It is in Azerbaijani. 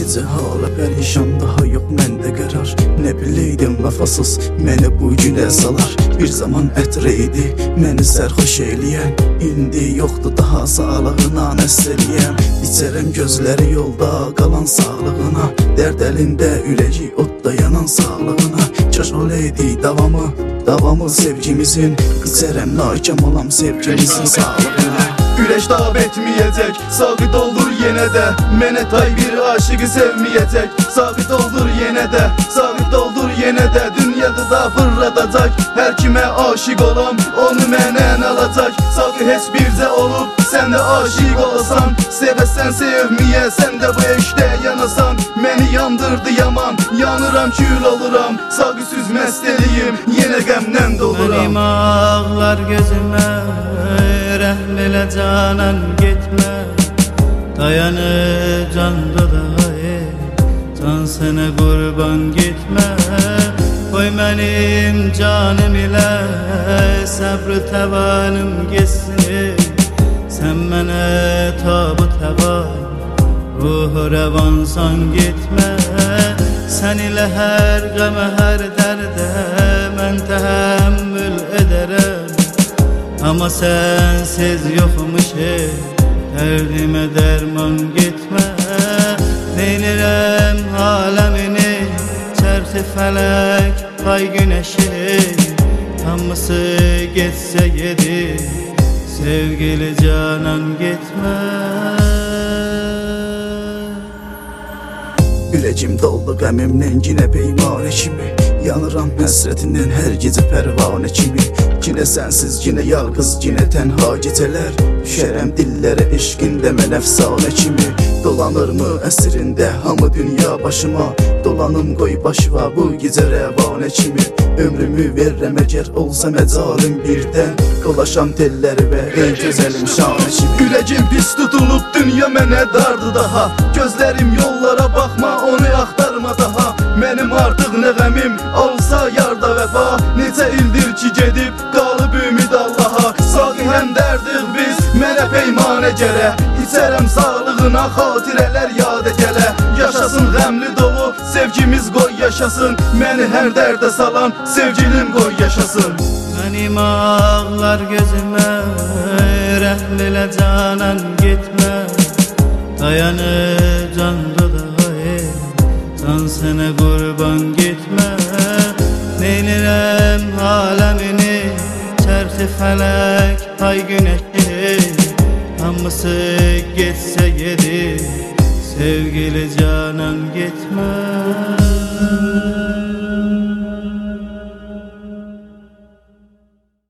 Necə hala pərişan, daha yox məndə qərar. Nə biləydim vəfasız məni bu günə salar. Bir zaman ətrə idi məni sərxoş eləyən, indi yoxdur daha sağlığına nəsr eləyən. İçərəm gözləri yolda qalan sağlığına, dərd əlində ürəyi odda yanan sağlığına. Kaş olaydı davamı sevgimizin, içərəm naikəm olam sevgimizin sağlığına. Güləş dab etməyəcək, saqit olur yenə də, mənə tay bir aşıqı sevməyəcək. Saqit olur yenə də, saqit olur yenə də, dünyada da fırladacaq. Hər kimə aşiq olam, onu məndən alacaq. Saqi heç bircə olub, sən də aşiq olasan, sevəsən sevməyə, sən də bu eşdə yanasan. Məni yandırdı yaman, yanıram kül oluram, saqi süzməz deliyim, yenə qəmdən doluram. Mənim ağlar gözümə, rəhm elə canan getmə, dayanıb canda da can sənə qurban getmə. Qoy mənim canım ilə səbr təvanım geçsin, sən mənə tabı təvan, ruhu rəvansan getmə. Sən ilə hər qəmə, hər dərdə mən təhəmmül edərəm, amma sensiz yoxmuş dərdimə dərman getmə. Neynirəm aləmini, çərxi fələk, ay günəşi, hamısı getsə gedir, sevgili canan getmə. Ürəcim doldu qəmimdən yine peymanə kimi, yanıram həsrətindən hər gecə pərvanə kimi. Yine sənsiz, yine yalqız, yine tənha gecələr, düşərəm dillərə eşqində mən əfsanə kimi. Dolanırmı əsrində hamı dünya başıma, dolanım qoy başıva bu gecə rəvanə kimi. Ömrümü verrəm əgər olsa məcalim birdən, dolaşam telləri və ey gözəlim şanə kimi. Ürəcim pis tutulub, dünya mənə dardı daha, gözlərim yollara baxma, onu axtarma daha. Mənim artıq nə qəmim olsa yarda vəfa, neçə ildir ki gedib qalıb ümid Allaha. Saqi həm dərdik biz, mənə peymanə gələ, içərəm sağlığına xatirələr yadə gələ. Yaşasın qəmli dolu, sevgimiz qoy yaşasın, məni hər dərdə salan sevgilim qoy yaşasın. Mənim ağlar gözümə, rəhm elə canan getmə, dayanıb canda da can sənə qurban getmə. Neynirəm aləmini, çərxi fələk, ay günəşi, hamısı getsə gedir, sevgili canan getmə.